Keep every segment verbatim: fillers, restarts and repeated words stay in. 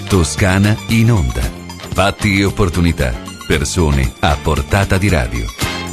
Toscana in onda. Fatti e opportunità. Persone a portata di radio.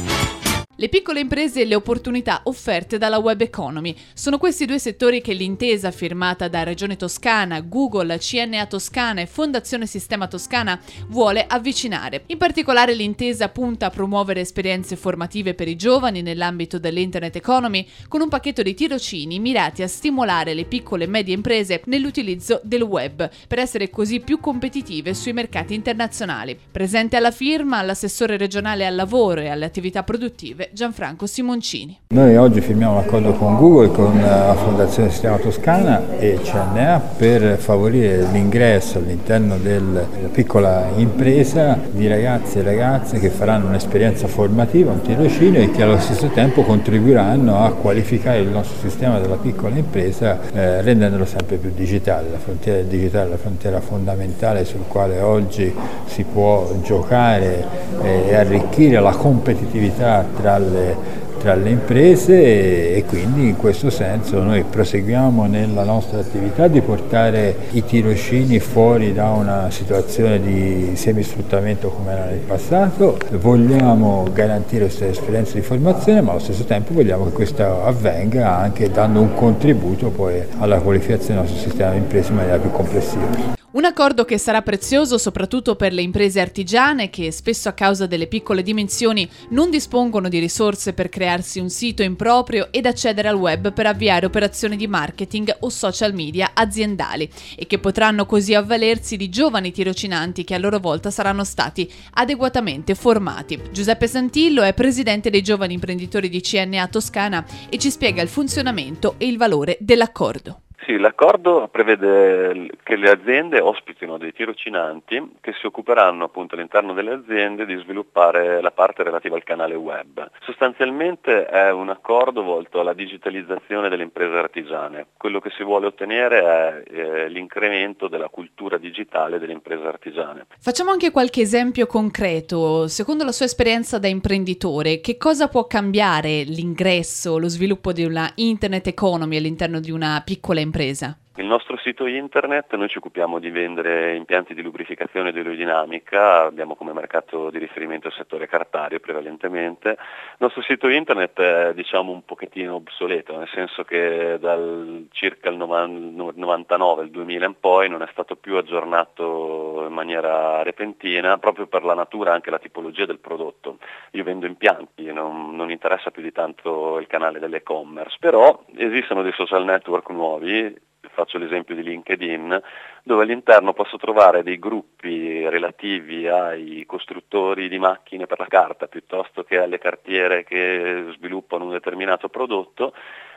Le piccole imprese e le opportunità offerte dalla web economy. Sono questi due settori che l'intesa firmata da Regione Toscana, Google, C N A Toscana e Fondazione Sistema Toscana vuole avvicinare. In particolare l'intesa punta a promuovere esperienze formative per i giovani nell'ambito dell'internet economy con un pacchetto di tirocini mirati a stimolare le piccole e medie imprese nell'utilizzo del web per essere così più competitive sui mercati internazionali. Presente alla firma l'assessore regionale al lavoro e alle attività produttive Gianfranco Simoncini. Noi oggi firmiamo un accordo con Google, con la Fondazione Sistema Toscana e C N A per favorire l'ingresso all'interno della piccola impresa di ragazzi e ragazze che faranno un'esperienza formativa, un tirocinio e che allo stesso tempo contribuiranno a qualificare il nostro sistema della piccola impresa eh, rendendolo sempre più digitale. La frontiera del digitale è la frontiera fondamentale sul quale oggi si può giocare eh, e arricchire la competitività tra Le, tra le imprese e quindi in questo senso noi proseguiamo nella nostra attività di portare i tirocini fuori da una situazione di semisfruttamento come era nel passato, vogliamo garantire queste esperienze di formazione ma allo stesso tempo vogliamo che questo avvenga anche dando un contributo poi alla qualificazione del nostro sistema di imprese in maniera più complessiva. Un accordo che sarà prezioso soprattutto per le imprese artigiane che spesso a causa delle piccole dimensioni non dispongono di risorse per crearsi un sito in proprio ed accedere al web per avviare operazioni di marketing o social media aziendali e che potranno così avvalersi di giovani tirocinanti che a loro volta saranno stati adeguatamente formati. Giuseppe Santillo è presidente dei giovani imprenditori di C N A Toscana e ci spiega il funzionamento e il valore dell'accordo. Sì, l'accordo prevede che le aziende ospitino dei tirocinanti che si occuperanno appunto all'interno delle aziende di sviluppare la parte relativa al canale web. Sostanzialmente è un accordo volto alla digitalizzazione delle imprese artigiane. Quello che si vuole ottenere è eh, l'incremento della cultura digitale delle imprese artigiane. Facciamo anche qualche esempio concreto. Secondo la sua esperienza da imprenditore, che cosa può cambiare l'ingresso, lo sviluppo di una internet economy all'interno di una piccola impresa? Il nostro sito internet, noi ci occupiamo di vendere impianti di lubrificazione ed aerodinamica, abbiamo come mercato di riferimento il settore cartario prevalentemente. Il nostro sito internet è diciamo un pochettino obsoleto, nel senso che dal circa il novantanove, il duemila in poi non è stato più aggiornato in maniera repentina, proprio per la natura e anche la tipologia del prodotto. Io vendo impianti, non, non interessa più di tanto il canale dell'e-commerce, però esistono dei social network nuovi. Faccio l'esempio di LinkedIn, dove all'interno posso trovare dei gruppi relativi ai costruttori di macchine per la carta piuttosto che alle cartiere che sviluppano un determinato prodotto.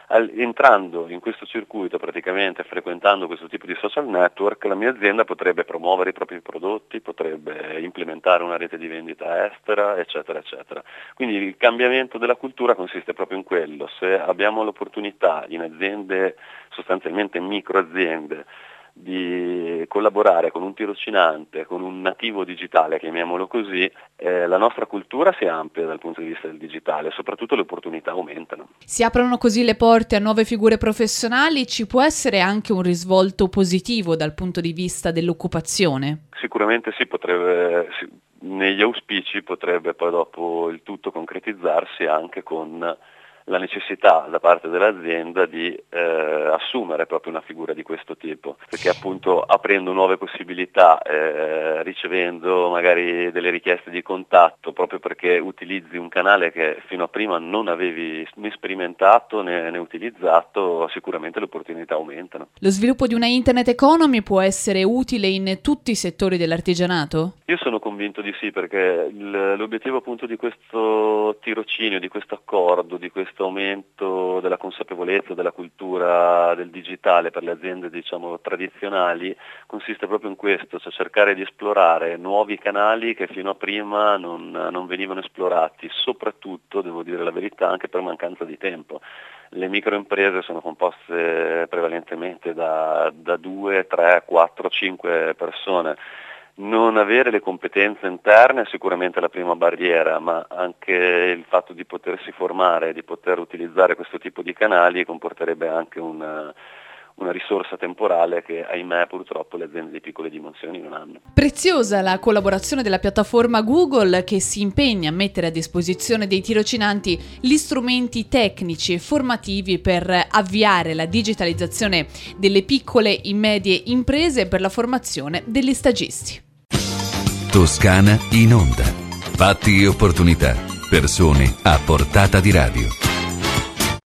Entrando in questo circuito, praticamente frequentando questo tipo di social network, la mia azienda potrebbe promuovere i propri prodotti, potrebbe implementare una rete di vendita estera, eccetera, eccetera. Quindi il cambiamento della cultura consiste proprio in quello. Se abbiamo l'opportunità in aziende, sostanzialmente microaziende, di collaborare con un tirocinante, con un nativo digitale, chiamiamolo così, eh, la nostra cultura si amplia dal punto di vista del digitale, soprattutto le opportunità aumentano. Si aprono così le porte a nuove figure professionali, ci può essere anche un risvolto positivo dal punto di vista dell'occupazione? Sicuramente sì, potrebbe, sì, negli auspici potrebbe poi dopo il tutto concretizzarsi anche con la necessità da parte dell'azienda di eh, assumere proprio una figura di questo tipo, perché appunto aprendo nuove possibilità, eh, ricevendo magari delle richieste di contatto, proprio perché utilizzi un canale che fino a prima non avevi né sperimentato né, né utilizzato, sicuramente le opportunità aumentano. Lo sviluppo di una internet economy può essere utile in tutti i settori dell'artigianato? Io sono convinto di sì, perché il, l'obiettivo appunto di questo tirocinio, di questo accordo, di questo aumento della consapevolezza della cultura del digitale per le aziende diciamo tradizionali consiste proprio in questo, cioè cercare di esplorare nuovi canali che fino a prima non, non venivano esplorati, soprattutto, devo dire la verità, anche per mancanza di tempo. Le microimprese sono composte prevalentemente da, da due, tre, quattro, cinque persone. Non avere le competenze interne è sicuramente la prima barriera, ma anche il fatto di potersi formare, di poter utilizzare questo tipo di canali comporterebbe anche una, una risorsa temporale che ahimè purtroppo le aziende di piccole dimensioni non hanno. Preziosa la collaborazione della piattaforma Google, che si impegna a mettere a disposizione dei tirocinanti gli strumenti tecnici e formativi per avviare la digitalizzazione delle piccole e medie imprese per la formazione degli stagisti. Toscana in onda. Fatti e opportunità. Persone a portata di radio.